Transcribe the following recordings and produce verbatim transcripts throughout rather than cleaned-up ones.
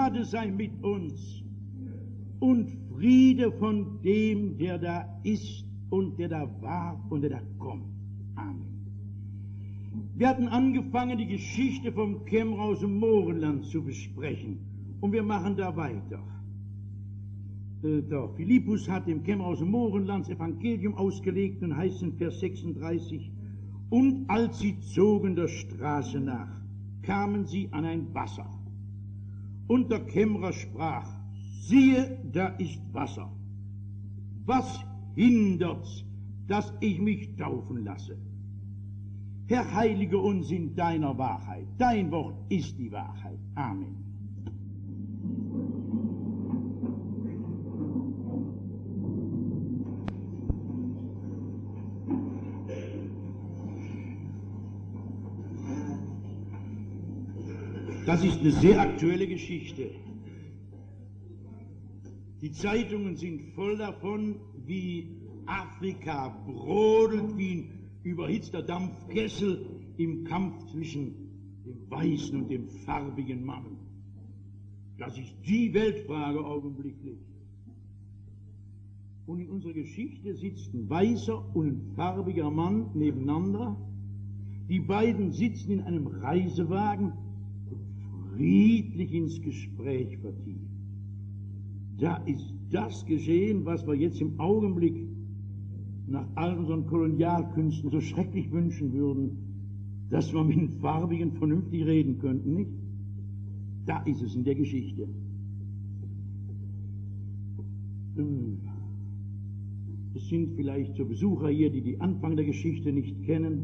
Gnade sei mit uns und Friede von dem, der da ist und der da war und der da kommt. Amen. Wir hatten angefangen, die Geschichte vom Kämmerer aus dem Mohrenland zu besprechen. Und wir machen da weiter. Äh, der Philippus hat dem Kämmerer aus dem Mohrenland das Evangelium ausgelegt und heißt in Vers sechsunddreißig, und als sie zogen der Straße nach, kamen sie an ein Wasser. Und der Kämmerer sprach, siehe, da ist Wasser. Was hindert's, dass ich mich taufen lasse? Herr, heilige uns in deiner Wahrheit. Dein Wort ist die Wahrheit. Amen. Das ist eine sehr aktuelle Geschichte. Die Zeitungen sind voll davon, wie Afrika brodelt wie ein überhitzter Dampfkessel im Kampf zwischen dem weißen und dem farbigen Mann. Das ist die Weltfrage augenblicklich. Und in unserer Geschichte sitzt ein weißer und ein farbiger Mann nebeneinander. Die beiden sitzen in einem Reisewagen und friedlich ins Gespräch vertieft. Da ist das geschehen, was wir jetzt im Augenblick nach all unseren Kolonialkünsten so schrecklich wünschen würden, dass wir mit den Farbigen vernünftig reden könnten, nicht? Da ist es in der Geschichte. Es sind vielleicht so Besucher hier, die den Anfang der Geschichte nicht kennen.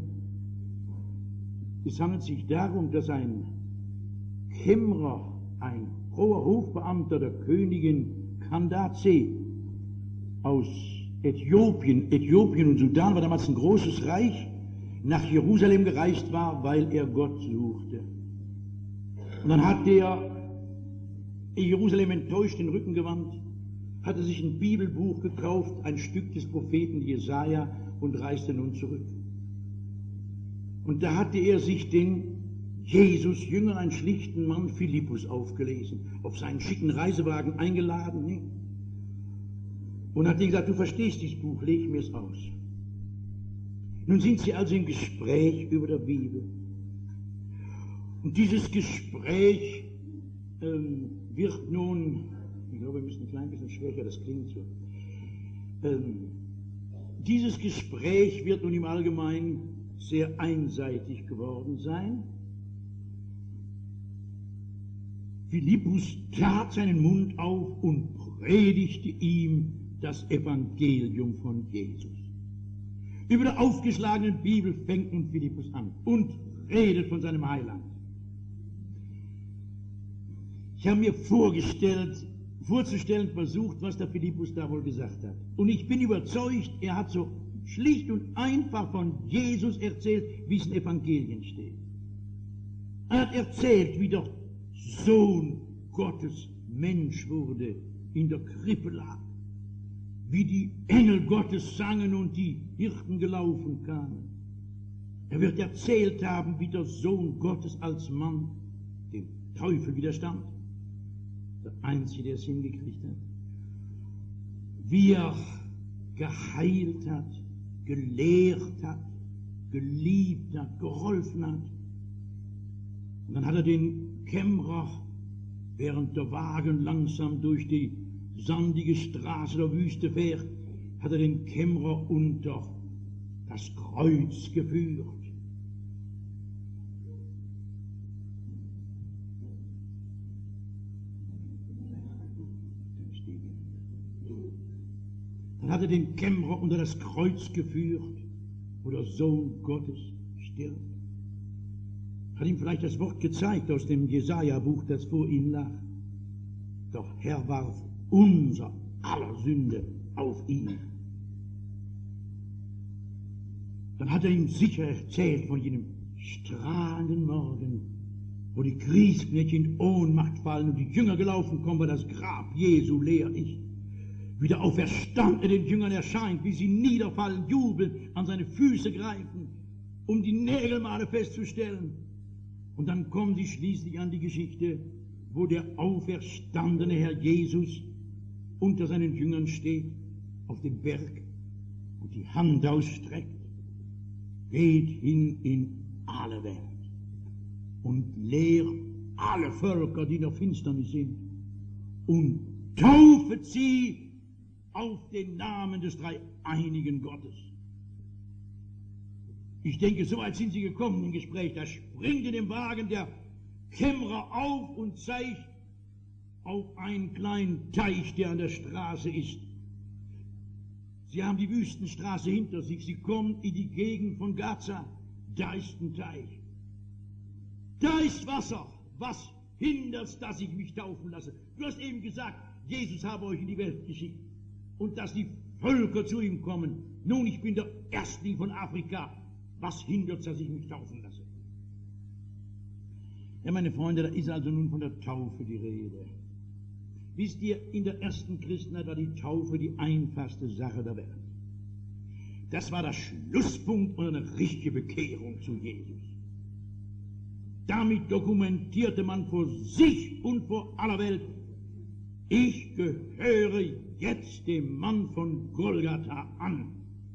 Es handelt sich darum, dass ein Kämmerer, ein hoher Hofbeamter der Königin Candace aus Äthiopien, Äthiopien und Sudan war damals ein großes Reich, nach Jerusalem gereist war, weil er Gott suchte. Und dann hat er in Jerusalem enttäuscht den Rücken gewandt, hatte sich ein Bibelbuch gekauft, ein Stück des Propheten Jesaja, und reiste nun zurück. Und da hatte er sich den Jesus-Jünger, einen schlichten Mann, Philippus, aufgelesen, auf seinen schicken Reisewagen eingeladen, ne? Und hat ihm gesagt, du verstehst dieses Buch, leg mir es aus. Nun sind sie also im Gespräch über der Bibel. Und dieses Gespräch ähm, wird nun, ich glaube, wir müssen ein klein bisschen schwächer, das klingt so. Ähm, dieses Gespräch wird nun im Allgemeinen sehr einseitig geworden sein. Philippus tat seinen Mund auf und predigte ihm das Evangelium von Jesus. Über der aufgeschlagenen Bibel fängt nun Philippus an und redet von seinem Heiland. Ich habe mir vorgestellt, vorzustellen versucht, was der Philippus da wohl gesagt hat. Und ich bin überzeugt, er hat so schlicht und einfach von Jesus erzählt, wie es in Evangelien steht. Er hat erzählt, wie der Sohn Gottes Mensch wurde, in der Krippe lag, wie die Engel Gottes sangen und die Hirten gelaufen kamen. Er wird erzählt haben, wie der Sohn Gottes als Mann dem Teufel widerstand, der Einzige, der es hingekriegt hat, wie er geheilt hat, gelehrt hat, geliebt hat, geholfen hat. Und dann hat er den Kämmerer, während der Wagen langsam durch die sandige Straße der Wüste fährt, hat er den Kämmerer unter das Kreuz geführt. Dann hat er den Kämmerer unter das Kreuz geführt, wo der Sohn Gottes stirbt. Hat ihm vielleicht das Wort gezeigt aus dem Jesaja-Buch, das vor ihm lag. Doch Herr warf unser aller Sünde auf ihn. Dann hat er ihm sicher erzählt von jenem strahlenden Morgen, wo die Kriegsknechte in Ohnmacht fallen und die Jünger gelaufen kommen, weil das Grab Jesu leer ist. Wie der Auferstandene den Jüngern erscheint, wie sie niederfallen, jubeln, an seine Füße greifen, um die Nägelmale festzustellen. Und dann kommen sie schließlich an die Geschichte, wo der auferstandene Herr Jesus unter seinen Jüngern steht, auf dem Berg und die Hand ausstreckt, geht hin in alle Welt und lehrt alle Völker, die in der Finsternis sind, und taufet sie auf den Namen des dreieinigen Gottes. Ich denke, so weit sind Sie gekommen im Gespräch. Da springt in dem Wagen der Kämmerer auf und zeigt auf einen kleinen Teich, der an der Straße ist. Sie haben die Wüstenstraße hinter sich. Sie kommen in die Gegend von Gaza. Da ist ein Teich. Da ist Wasser. Was hindert, dass ich mich taufen lasse? Du hast eben gesagt, Jesus habe euch in die Welt geschickt und dass die Völker zu ihm kommen. Nun, ich bin der Erstling von Afrika. Was hindert, dass ich mich taufen lasse? Ja, meine Freunde, da ist also nun von der Taufe die Rede. Wisst ihr, in der ersten Christenheit war die Taufe die einfachste Sache der Welt. Das war der Schlusspunkt und eine richtige Bekehrung zu Jesus. Damit dokumentierte man vor sich und vor aller Welt, ich gehöre jetzt dem Mann von Golgatha an.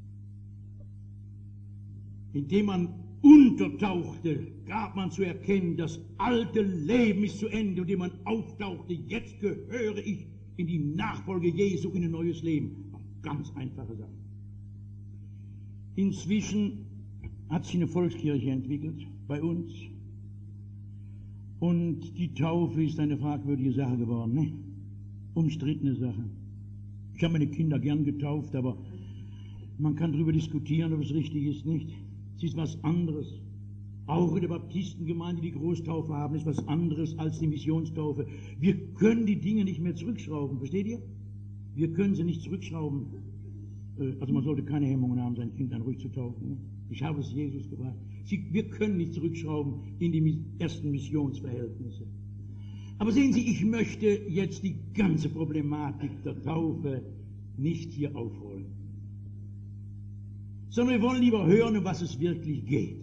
Indem man untertauchte, gab man zu erkennen, das alte Leben ist zu Ende. Und indem man auftauchte, jetzt gehöre ich in die Nachfolge Jesu, in ein neues Leben. Ganz einfache Sache. Inzwischen hat sich eine Volkskirche entwickelt bei uns. Und die Taufe ist eine fragwürdige Sache geworden, ne? Umstrittene Sache. Ich habe meine Kinder gern getauft, aber man kann darüber diskutieren, ob es richtig ist, nicht. Es ist was anderes. Auch in der Baptistengemeinde, die Großtaufe haben, ist was anderes als die Missionstaufe. Wir können die Dinge nicht mehr zurückschrauben, versteht ihr? Wir können sie nicht zurückschrauben. Also man sollte keine Hemmungen haben, sein Kind dann ruhig zu taufen. Ich habe es Jesus gebracht. Sie, wir können nicht zurückschrauben in die ersten Missionsverhältnisse. Aber sehen Sie, ich möchte jetzt die ganze Problematik der Taufe nicht hier aufrollen, sondern wir wollen lieber hören, um was es wirklich geht.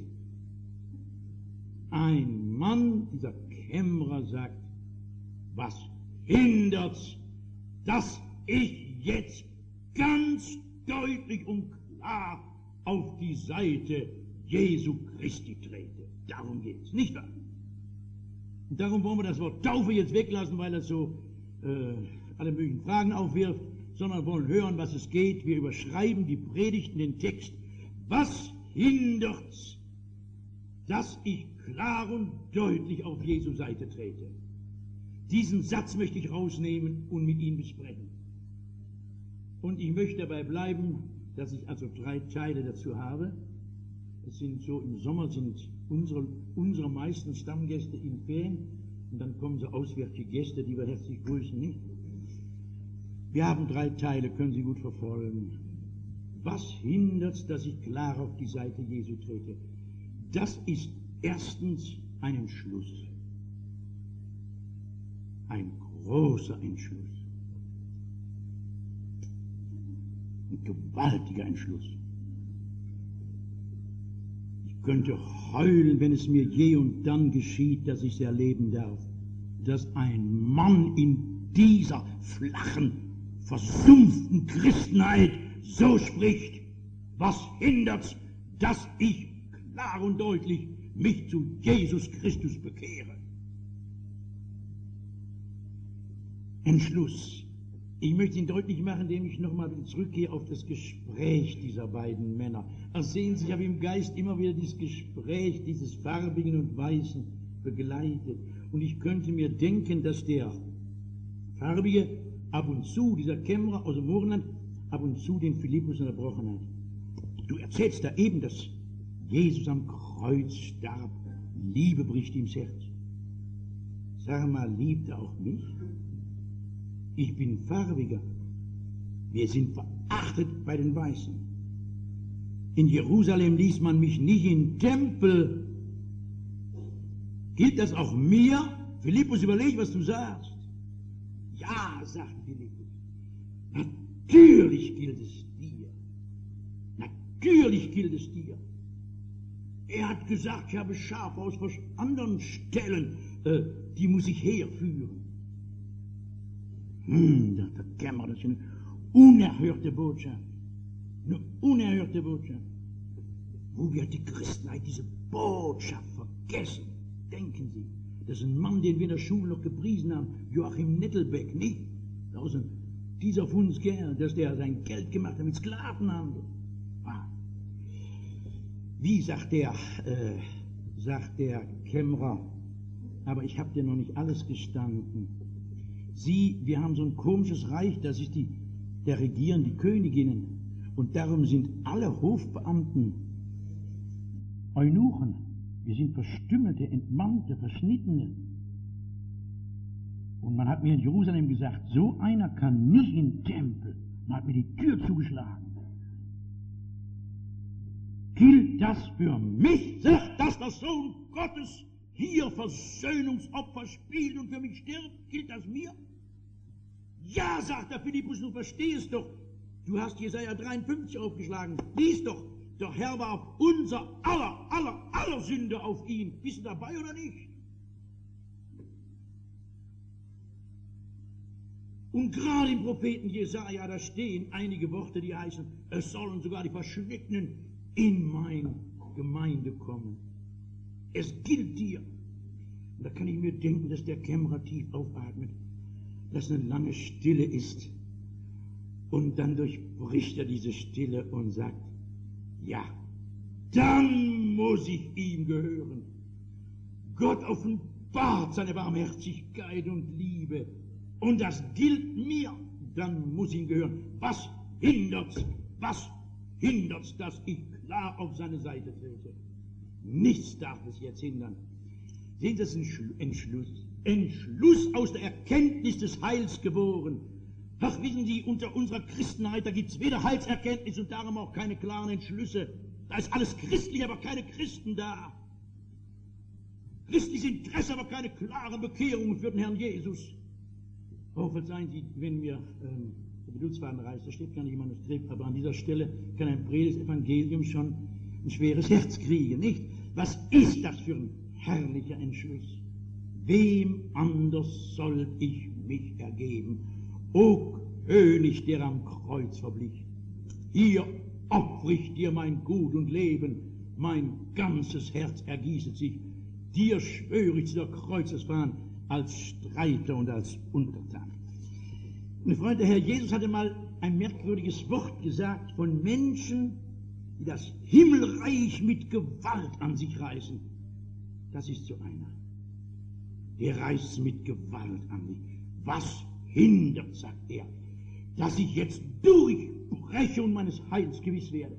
Ein Mann, dieser Kämmerer, sagt, was hindert's, dass ich jetzt ganz deutlich und klar auf die Seite Jesu Christi trete. Darum geht's, nicht wahr? Und darum wollen wir das Wort Taufe jetzt weglassen, weil das so äh, alle möglichen Fragen aufwirft, sondern wollen hören, was es geht. Wir überschreiben die Predigten, den Text. Was hindert's, dass ich klar und deutlich auf Jesu Seite trete? Diesen Satz möchte ich rausnehmen und mit Ihnen besprechen. Und ich möchte dabei bleiben, dass ich also drei Teile dazu habe. Es sind so, im Sommer sind unsere, unsere meisten Stammgäste in Ferien und dann kommen so auswärtige Gäste, die wir herzlich grüßen, nicht? Wir haben drei Teile, können Sie gut verfolgen. Was hindert, dass ich klar auf die Seite Jesu trete? Das ist erstens ein Entschluss. Ein großer Entschluss. Ein gewaltiger Entschluss. Ich könnte heulen, wenn es mir je und dann geschieht, dass ich es erleben darf, dass ein Mann in dieser flachen, versumpften Christenheit so spricht. Was hindert's, dass ich klar und deutlich mich zu Jesus Christus bekehre? Entschluss. Ich möchte ihn deutlich machen, indem ich nochmal zurückgehe auf das Gespräch dieser beiden Männer. Also sehen Sie, ich habe im Geist immer wieder dieses Gespräch, dieses Farbigen und Weißen begleitet. Und ich könnte mir denken, dass der Farbige ab und zu, dieser Kämmerer aus dem Morgenland, ab und zu den Philippus unterbrochen hat. Du erzählst da eben, dass Jesus am Kreuz starb. Liebe bricht ihm das Herz. Sag mal, liebt er auch mich? Ich bin Farbiger. Wir sind verachtet bei den Weißen. In Jerusalem ließ man mich nicht in Tempel. Gilt das auch mir? Philippus, überleg, was du sagst. Ja, sagt Philippus. Natürlich gilt es dir. Natürlich gilt es dir. Er hat gesagt, ich habe Schafe aus anderen Stellen äh, die muss ich herführen. Hm, dachte Kämmerer, das ist eine unerhörte Botschaft. Eine unerhörte Botschaft. Wo wird die Christenheit diese Botschaft vergessen? Denken Sie, das ist ein Mann, den wir in der Schule noch gepriesen haben, Joachim Nettelbeck, nicht? Draußen, dieser Funsker, dass der sein Geld gemacht hat mit Sklavenhandel. Ah. Wie sagt der, äh, sagt der Kämmerer, aber ich habe dir noch nicht alles gestanden. Sie, wir haben so ein komisches Reich, das ist die, der regieren die Königinnen. Und darum sind alle Hofbeamten Eunuchen. Wir sind verstümmelte, entmannte, verschnittene. Und man hat mir in Jerusalem gesagt, so einer kann nicht in den Tempel. Man hat mir die Tür zugeschlagen. Gilt das für mich? Sagt das der Sohn Gottes hier Versöhnungsopfer spielt und für mich stirbt? Gilt das mir? Ja, sagt der Philippus, du verstehst doch. Du hast Jesaja dreiundfünfzig aufgeschlagen. Lies doch. Der Herr warf unser aller, aller, aller Sünde auf ihn. Bist du dabei oder nicht? Und gerade im Propheten Jesaja, da stehen einige Worte, die heißen, es sollen sogar die Verschnittenen in meine Gemeinde kommen. Es gilt dir. Und da kann ich mir denken, dass der Kämmerer tief aufatmet, dass eine lange Stille ist. Und dann durchbricht er diese Stille und sagt, ja, dann muss ich ihm gehören. Gott offenbart seine Barmherzigkeit und Liebe. Und das gilt mir, dann muss ich ihm gehören. Was hindert's? Was hindert's, dass ich klar auf seine Seite trete? Nichts darf es jetzt hindern. Sehen Sie, das ist ein Entschluss. Entschluss aus der Erkenntnis des Heils geboren. Ach, wissen Sie, unter unserer Christenheit, da gibt es weder Heilserkenntnis und darum auch keine klaren Entschlüsse. Da ist alles christlich, aber keine Christen da. Christliches Interesse, aber keine klaren Bekehrungen für den Herrn Jesus. Oh, verzeihen Sie, wenn mir ähm, der Geduldsfaden reißt, da steht gar nicht im Manuskript, aber an dieser Stelle kann ein Predigt Evangelium schon ein schweres Herz kriegen, nicht? Was ist das für ein herrlicher Entschluss? Wem anders soll ich mich ergeben? O König, der am Kreuz verblich, hier opfer ich dir mein Gut und Leben, mein ganzes Herz ergießet sich, dir schwöre ich zu der Kreuzesfahne als Streiter und als Untertan. Meine Freunde, der Herr Jesus hatte mal ein merkwürdiges Wort gesagt von Menschen, die das Himmelreich mit Gewalt an sich reißen. Das ist so einer. Der reißt es mit Gewalt an sich. Was hindert, sagt er, dass ich jetzt durchbreche und meines Heils gewiss werde?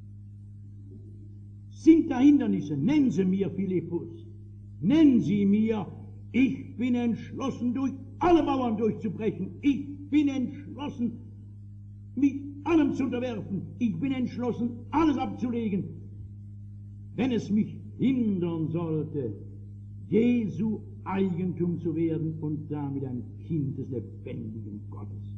Sind da Hindernisse? Nennen Sie mir, Philippus. Nennen Sie mir, ich bin entschlossen, durch alle Mauern durchzubrechen. Ich bin entschlossen, mich allem zu unterwerfen. Ich bin entschlossen, alles abzulegen. Wenn es mich hindern sollte, Jesu Eigentum zu werden und damit ein Kind des lebendigen Gottes.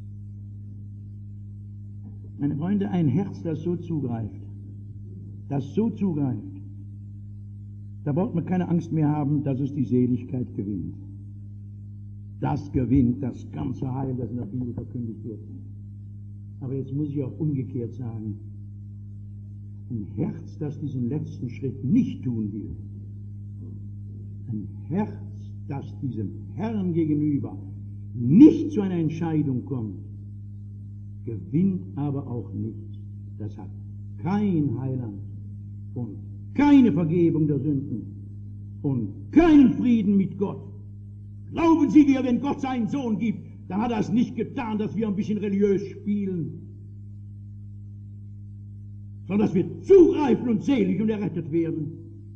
Meine Freunde, ein Herz, das so zugreift, das so zugreift, da braucht man keine Angst mehr haben, dass es die Seligkeit gewinnt. Das gewinnt das ganze Heil, das in der Bibel verkündigt wird. Aber jetzt muss ich auch umgekehrt sagen, ein Herz, das diesen letzten Schritt nicht tun will, ein Herz, das diesem Herrn gegenüber nicht zu einer Entscheidung kommt, gewinnt aber auch nichts. Das hat kein Heiland und keine Vergebung der Sünden und keinen Frieden mit Gott. Glauben Sie mir, wenn Gott seinen Sohn gibt, dann hat er es nicht getan, dass wir ein bisschen religiös spielen, sondern dass wir zugreifen und selig und errettet werden.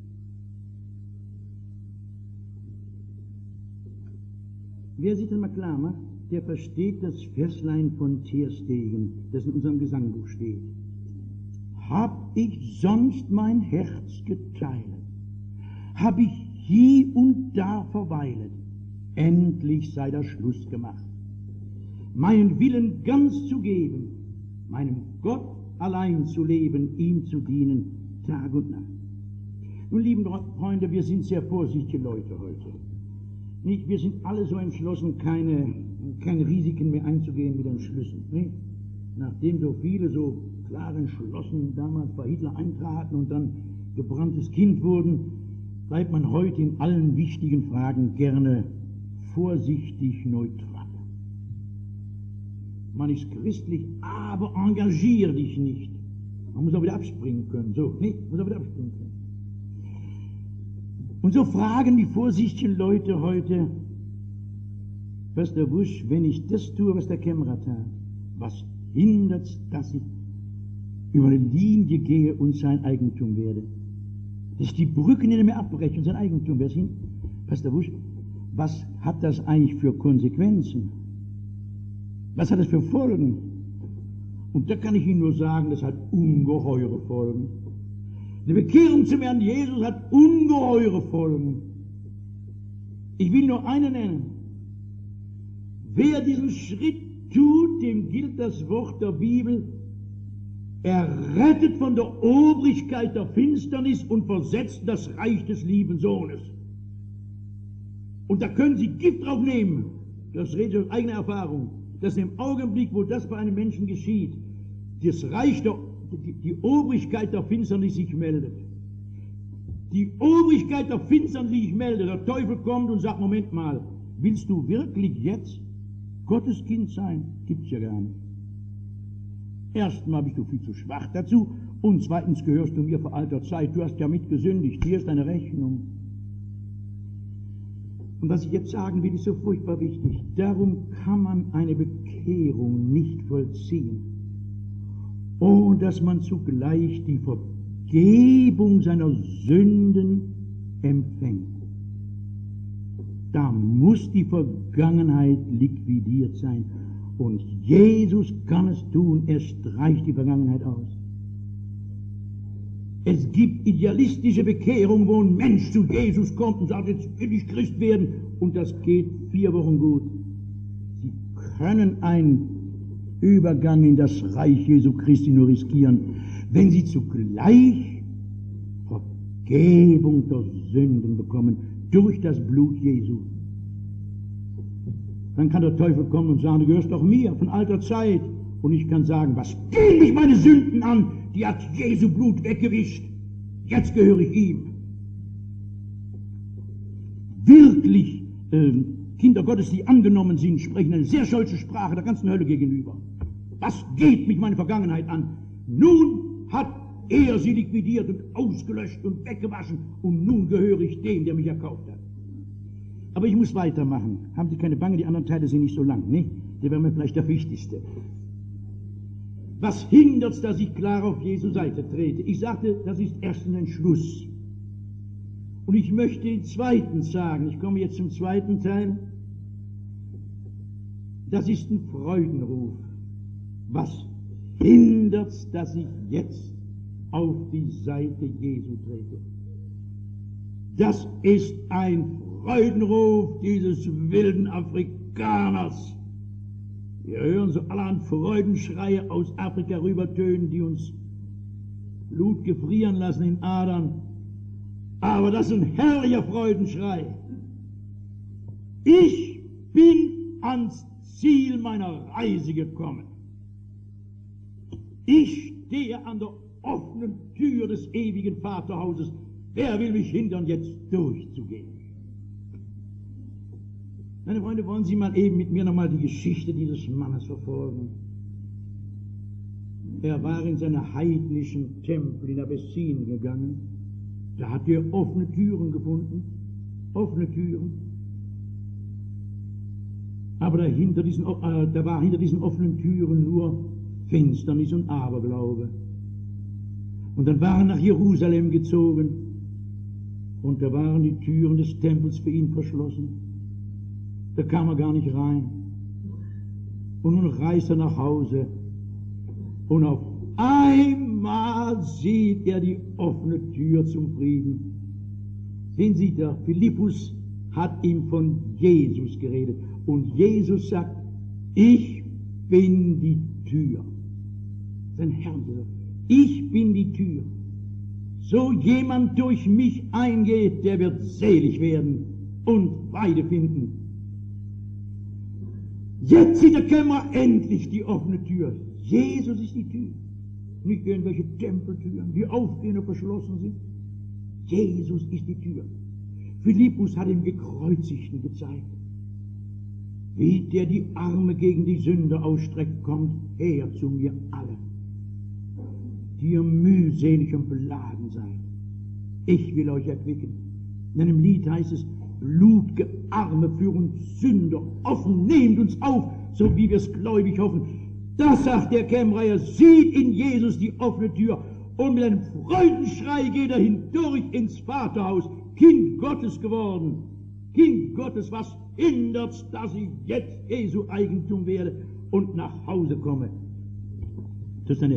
Wer sich das mal klar macht, der versteht das Verslein von Terstegen, das in unserem Gesangbuch steht. Hab ich sonst mein Herz geteilet, hab ich hie und da verweilet, endlich sei der Schluss gemacht, meinen Willen ganz zu geben, meinem Gott allein zu leben, ihm zu dienen, Tag und Nacht. Nun, lieben Freunde, wir sind sehr vorsichtige Leute heute. Nicht? Wir sind alle so entschlossen, keine, keine Risiken mehr einzugehen mit Entschlüssen. Nicht? Nachdem so viele so klar entschlossen damals bei Hitler eintraten und dann gebranntes Kind wurden, bleibt man heute in allen wichtigen Fragen gerne vorsichtig neutral. Man ist christlich, aber engagier dich nicht. Man muss auch wieder abspringen können. So, nee, muss auch wieder abspringen können. Und so fragen die vorsichtigen Leute heute, Pastor Busch, wenn ich das tue, was der Kämmerer tat, was hindert, dass ich über eine Linie gehe und sein Eigentum werde? Dass ich die Brücken in mir abbreche und sein Eigentum werde. Hin? Pastor Busch, was hat das eigentlich für Konsequenzen? Was hat das für Folgen? Und da kann ich Ihnen nur sagen, das hat ungeheure Folgen. Die Bekehrung zum Herrn Jesus hat ungeheure Folgen. Ich will nur eine nennen. Wer diesen Schritt tut, dem gilt das Wort der Bibel, errettet von der Obrigkeit der Finsternis und versetzt in das Reich des lieben Sohnes. Und da können Sie Gift drauf nehmen. Das redet aus eigener Erfahrung. Dass im Augenblick, wo das bei einem Menschen geschieht, das Reich der, die, die Obrigkeit der Finsternis sich meldet. Die Obrigkeit der Finsternis sich meldet. Der Teufel kommt und sagt, Moment mal, willst du wirklich jetzt Gottes Kind sein? Gibt's ja gar nicht. Erstmal bist du viel zu schwach dazu und zweitens gehörst du mir vor alter Zeit. Du hast ja mitgesündigt. Hier ist deine Rechnung. Und was ich jetzt sagen will, ist so furchtbar wichtig. Darum kann man eine Bekehrung nicht vollziehen, ohne dass man zugleich die Vergebung seiner Sünden empfängt. Da muss die Vergangenheit liquidiert sein. Und Jesus kann es tun, er streicht die Vergangenheit aus. Es gibt idealistische Bekehrungen, wo ein Mensch zu Jesus kommt und sagt, jetzt will ich Christ werden. Und das geht vier Wochen gut. Sie können einen Übergang in das Reich Jesu Christi nur riskieren, wenn sie zugleich Vergebung der Sünden bekommen durch das Blut Jesu. Dann kann der Teufel kommen und sagen, du gehörst doch mir von alter Zeit. Und ich kann sagen, was gehen mich meine Sünden an? Die hat Jesu Blut weggewischt. Jetzt gehöre ich ihm. Wirklich, äh, Kinder Gottes, die angenommen sind, sprechen eine sehr stolze Sprache der ganzen Hölle gegenüber. Was geht mich meine Vergangenheit an? Nun hat er sie liquidiert und ausgelöscht und weggewaschen. Und nun gehöre ich dem, der mich erkauft hat. Aber ich muss weitermachen. Haben Sie keine Bange, die anderen Teile sind nicht so lang, ne? Der wäre mir vielleicht der wichtigste. Was hindert es, dass ich klar auf Jesu Seite trete? Ich sagte, das ist erstens ein Schluss. Und ich möchte den zweiten sagen, ich komme jetzt zum zweiten Teil, das ist ein Freudenruf. Was hindert es, dass ich jetzt auf die Seite Jesu trete? Das ist ein Freudenruf dieses wilden Afrikaners. Wir hören so allerhand Freudenschreie aus Afrika rübertönen, die uns Blut gefrieren lassen in Adern. Aber das ist ein herrlicher Freudenschrei. Ich bin ans Ziel meiner Reise gekommen. Ich stehe an der offenen Tür des ewigen Vaterhauses. Wer will mich hindern, jetzt durchzugehen? Meine Freunde, wollen Sie mal eben mit mir nochmal die Geschichte dieses Mannes verfolgen. Er war in seine heidnischen Tempel in Abessinien gegangen. Da hat er offene Türen gefunden. Offene Türen. Aber dahinter diesen, äh, da war hinter diesen offenen Türen nur Finsternis und Aberglaube. Und dann war er nach Jerusalem gezogen. Und da waren die Türen des Tempels für ihn verschlossen. Da kam er gar nicht rein. Und nun reist er nach Hause. Und auf einmal sieht er die offene Tür zum Frieden. Sehen Sie, der Philippus hat ihm von Jesus geredet. Und Jesus sagt, ich bin die Tür. Sein Herr gesagt, ich bin die Tür. So jemand durch mich eingeht, der wird selig werden. und Weide finden. Jetzt sieht der Kämmerer endlich die offene Tür. Jesus ist die Tür. Nicht irgendwelche Tempeltüren, die aufgehen und verschlossen sind. Jesus ist die Tür. Philippus hat dem Gekreuzigten gezeigt, wie der die Arme gegen die Sünder ausstreckt, kommt her zu mir alle, die ihr mühselig und beladen seid. Ich will euch erquicken. In einem Lied heißt es, blutge Arme für uns Sünder offen, nehmt uns auf, so wie wir es gläubig hoffen. Das sagt der Kämmerer, er sieht in Jesus die offene Tür und mit einem Freudenschrei geht er hindurch ins Vaterhaus, Kind Gottes geworden. Kind Gottes, was hindert's, dass ich jetzt Jesu Eigentum werde und nach Hause komme? Das ist eine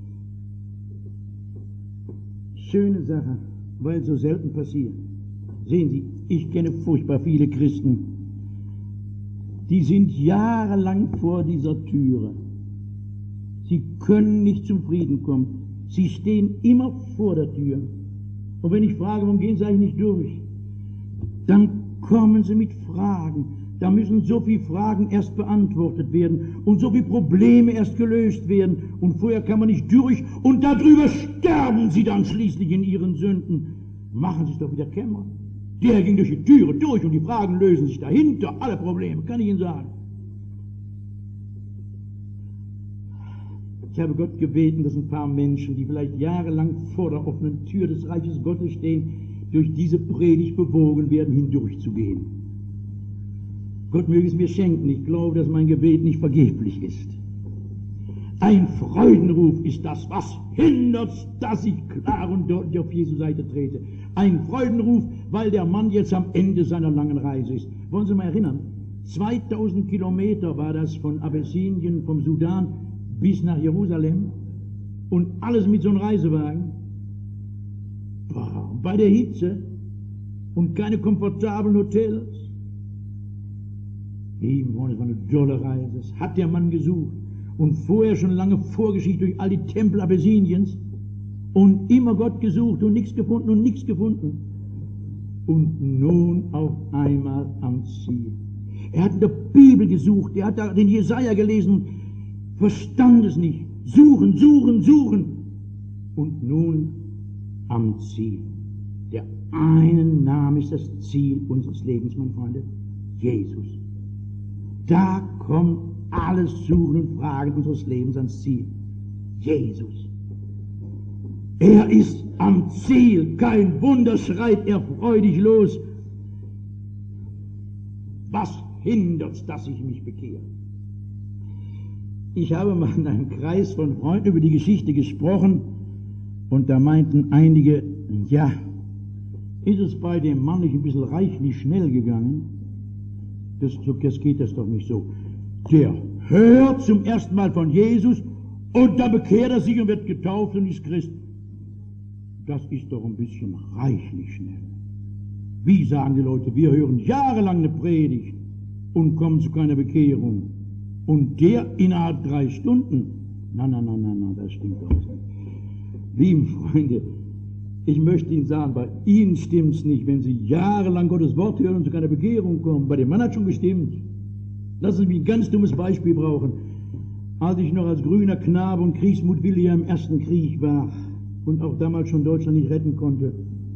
schöne Sache, weil so selten passiert. Sehen Sie, ich kenne furchtbar viele Christen, die sind jahrelang vor dieser Türe. Sie können nicht zum Frieden kommen. Sie stehen immer vor der Tür. Und wenn ich frage, warum gehen Sie eigentlich nicht durch? Dann kommen sie mit Fragen. Da müssen so viele Fragen erst beantwortet werden und so viele Probleme erst gelöst werden. Und vorher kann man nicht durch und darüber sterben sie dann schließlich in ihren Sünden. Machen Sie es doch wieder Kämmerer. Der ging durch die Türe durch und die Fragen lösen sich dahinter. Alle Probleme, kann ich Ihnen sagen. Ich habe Gott gebeten, dass ein paar Menschen, die vielleicht jahrelang vor der offenen Tür des Reiches Gottes stehen, durch diese Predigt bewogen werden, hindurchzugehen. Gott möge es mir schenken. Ich glaube, dass mein Gebet nicht vergeblich ist. Ein Freudenruf ist das, was hindert, dass ich klar und deutlich auf Jesu Seite trete. Ein Freudenruf, weil der Mann jetzt am Ende seiner langen Reise ist. Wollen Sie mal erinnern, zweitausend Kilometer war das von Abessinien, vom Sudan bis nach Jerusalem und alles mit so einem Reisewagen. Boah, bei der Hitze und keine komfortablen Hotels. Lieben Freunde, es war eine tolle Reise. Das hat der Mann gesucht. Und vorher schon lange Vorgeschichte durch all die Tempel Abessiniens und immer Gott gesucht und nichts gefunden und nichts gefunden. Und nun auf einmal am Ziel. Er hat in der Bibel gesucht, er hat da den Jesaja gelesen, verstand es nicht. Suchen, suchen, suchen. Und nun am Ziel. Der eine Name ist das Ziel unseres Lebens, meine Freunde. Jesus. Da kommt alles Suchen und Fragen unseres Lebens ans Ziel. Jesus. Er ist am Ziel. Kein Wunder schreit er freudig los. Was hindert's, dass ich mich bekehre? Ich habe mal in einem Kreis von Freunden über die Geschichte gesprochen und da meinten einige, ja, ist es bei dem Mann nicht ein bisschen reichlich schnell gegangen? Das, das geht das doch nicht so. Der hört zum ersten Mal von Jesus und da bekehrt er sich und wird getauft und ist Christ. Das ist doch ein bisschen reichlich schnell. Wie sagen die Leute, wir hören jahrelang eine Predigt und kommen zu keiner Bekehrung. Und der innerhalb drei Stunden? Na, na, na, na, na, das stimmt doch nicht. Lieben Freunde, ich möchte Ihnen sagen, bei Ihnen stimmt es nicht, wenn Sie jahrelang Gottes Wort hören und zu keiner Bekehrung kommen. Bei dem Mann hat schon gestimmt. Lassen Sie mich ein ganz dummes Beispiel brauchen. Als ich noch als grüner Knabe und kriegsmutwilliger im Ersten Krieg war und auch damals schon Deutschland nicht retten konnte.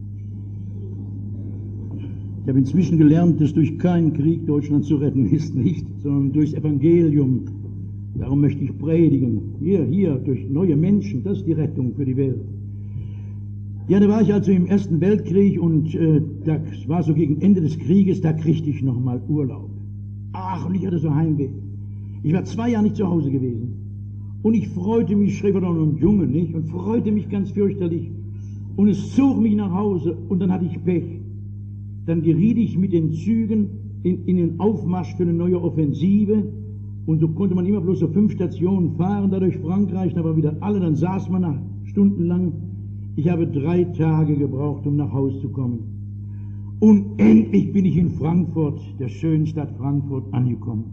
Ich habe inzwischen gelernt, dass durch keinen Krieg Deutschland zu retten ist, nicht, sondern durchs Evangelium. Darum möchte ich predigen. Hier, hier, durch neue Menschen, das ist die Rettung für die Welt. Ja, da war ich also im Ersten Weltkrieg und äh, das war so gegen Ende des Krieges, da kriegte ich nochmal Urlaub. Ach, und ich hatte so Heimweh. Ich war zwei Jahre nicht zu Hause gewesen. Und ich freute mich, schrieb er doch noch ein Junge, nicht? Und freute mich ganz fürchterlich. Und es zog mich nach Hause und dann hatte ich Pech. Dann geriet ich mit den Zügen in, in den Aufmarsch für eine neue Offensive. Und so konnte man immer bloß so fünf Stationen fahren, da durch Frankreich, da war wieder alle, dann saß man nach stundenlang. Ich habe drei Tage gebraucht, um nach Hause zu kommen. Und endlich bin ich in Frankfurt, der schönen Stadt Frankfurt, angekommen.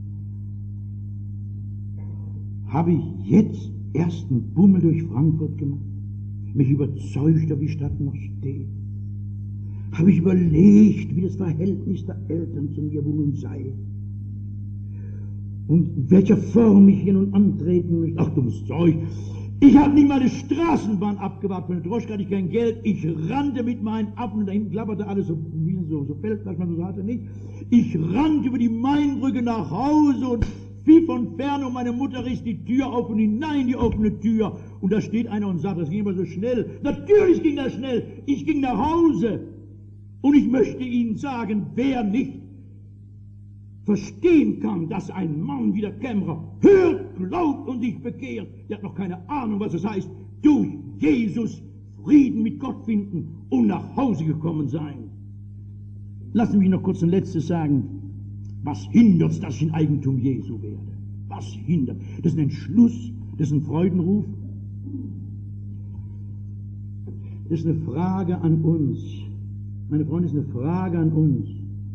Habe ich jetzt erst einen Bummel durch Frankfurt gemacht, mich überzeugt, ob die Stadt noch steht. habe ich überlegt, wie das Verhältnis der Eltern zu mir wohl nun sei. Und in welcher Form ich hier nun antreten müsste. Ach, dummes Zeug. Ich habe nicht mal eine Straßenbahn abgewartet. Für eine Droschke hatte ich kein Geld. Ich rannte mit meinen Affen und dahin klapperte alles so, wie so, so Feld, was man so hatte, nicht. Ich rannte über die Mainbrücke nach Hause und wie von ferne, und meine Mutter riss die Tür auf und hinein die offene Tür. Und da steht einer und sagt, das ging immer so schnell. Natürlich ging das schnell. Ich ging nach Hause. Und ich möchte Ihnen sagen, wer nicht verstehen kann, dass ein Mann wie der Kämmerer hört, glaubt und sich bekehrt, der hat noch keine Ahnung, was es heißt, durch Jesus Frieden mit Gott finden und nach Hause gekommen sein. Lassen Sie mich noch kurz ein letztes sagen. Was hindert es, dass ich ein Eigentum Jesu werde? Was hindert? Das ist ein Entschluss, das ist ein Freudenruf. Das ist eine Frage an uns. Meine Freunde, das ist eine Frage an uns.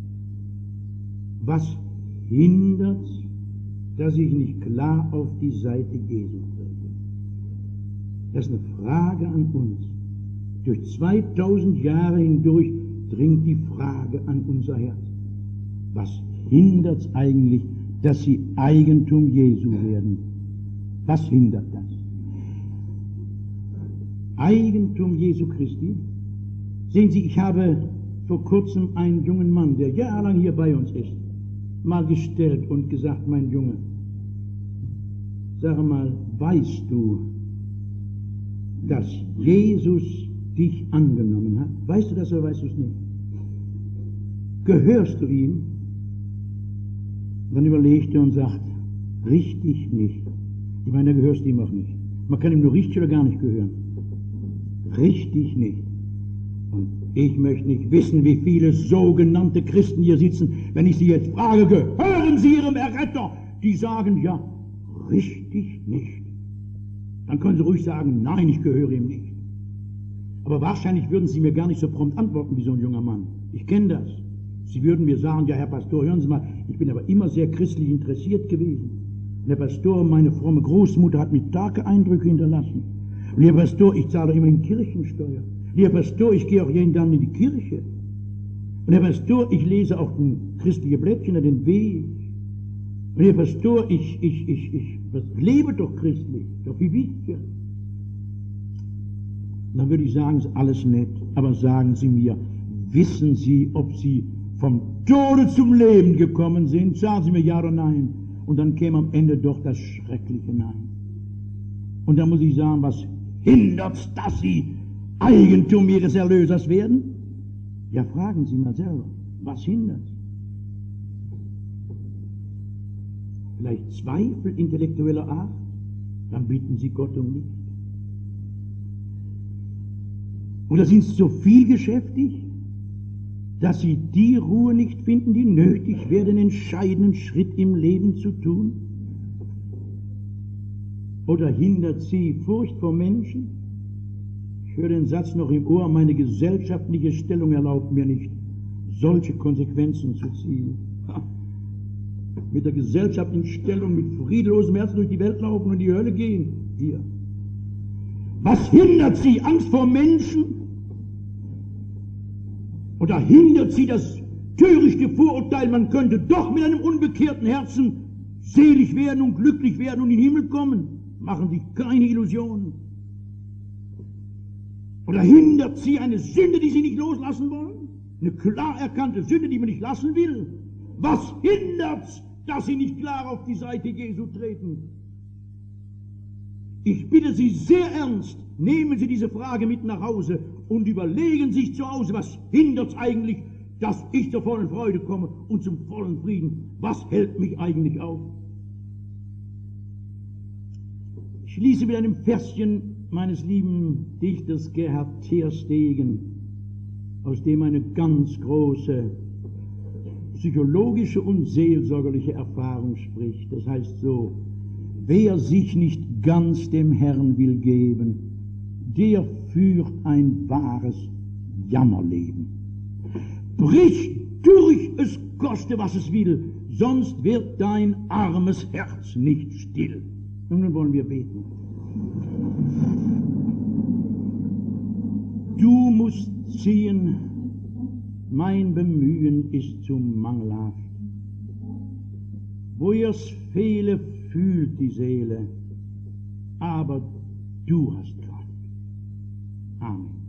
Was hindert, dass ich nicht klar auf die Seite Jesu trete? Das ist eine Frage an uns. Durch zweitausend Jahre hindurch dringt die Frage an unser Herz. Was hindert es eigentlich, dass sie Eigentum Jesu werden? Was hindert das? Eigentum Jesu Christi? Sehen Sie, ich habe vor kurzem einen jungen Mann, der jahrelang hier bei uns ist, mal gestellt und gesagt, mein Junge, sag mal, weißt du, dass Jesus dich angenommen hat? Weißt du das oder weißt du es nicht? Gehörst du ihm? Dann überlegt er und sagt, richtig nicht. Ich meine, da gehörst du ihm auch nicht. Man kann ihm nur richtig oder gar nicht gehören. Richtig nicht. Und ich möchte nicht wissen, wie viele sogenannte Christen hier sitzen, wenn ich sie jetzt frage, gehören sie ihrem Erretter? Die sagen, ja, richtig nicht. Dann können sie ruhig sagen, nein, ich gehöre ihm nicht. Aber wahrscheinlich würden sie mir gar nicht so prompt antworten wie so ein junger Mann. Ich kenne das. Sie würden mir sagen, ja, Herr Pastor, hören Sie mal, ich bin aber immer sehr christlich interessiert gewesen. Und Herr Pastor, meine fromme Großmutter hat mir starke Eindrücke hinterlassen. Und Herr Pastor, ich zahle immerhin Kirchensteuer. Und Herr Pastor, ich gehe auch jeden Tag in die Kirche. Und Herr Pastor, ich lese auch ein christliche Blättchen, den Weg. Und Herr Pastor, ich, ich, ich, ich lebe doch christlich, doch wie wichtig. Dann würde ich sagen, ist alles nett, aber sagen Sie mir, wissen Sie, ob Sie vom Tode zum Leben gekommen sind? Sagen Sie mir ja oder nein. Und dann käme am Ende doch das schreckliche Nein. Und dann muss ich sagen, was hindert, dass Sie Eigentum Ihres Erlösers werden? Ja, fragen Sie mal selber, was hindert? Vielleicht Zweifel intellektueller Art? Dann bitten Sie Gott um nichts. Oder sind Sie so viel geschäftig, dass Sie die Ruhe nicht finden, die nötig wäre, den entscheidenden Schritt im Leben zu tun? Oder hindert Sie Furcht vor Menschen? Ich höre den Satz noch im Ohr, meine gesellschaftliche Stellung erlaubt mir nicht, solche Konsequenzen zu ziehen. Ha. Mit der gesellschaftlichen Stellung, mit friedlosem Herzen durch die Welt laufen und in die Hölle gehen. Hier. Was hindert Sie? Angst vor Menschen? Oder hindert Sie das törichte Vorurteil, man könnte doch mit einem unbekehrten Herzen selig werden und glücklich werden und in den Himmel kommen? Machen Sie keine Illusionen. Oder hindert Sie eine Sünde, die Sie nicht loslassen wollen? Eine klar erkannte Sünde, die man nicht lassen will? Was hindert, dass Sie nicht klar auf die Seite Jesu treten? Ich bitte Sie sehr ernst, nehmen Sie diese Frage mit nach Hause und überlegen sich zu Hause, was hindert eigentlich, dass ich zur vollen Freude komme und zum vollen Frieden? Was hält mich eigentlich auf? Ich schließe mit einem Verschen meines lieben Dichters Gerhard Terstegen, aus dem eine ganz große psychologische und seelsorgerliche Erfahrung spricht. Das heißt so: Wer sich nicht ganz dem Herrn will geben, der führt ein wahres Jammerleben. Brich durch, es koste, was es will, sonst wird dein armes Herz nicht still. Und nun wollen wir beten. Du musst sehen, mein Bemühen ist zu mangelhaft. Wo ihr's fehle, fühlt die Seele, aber du hast Kraft. Amen.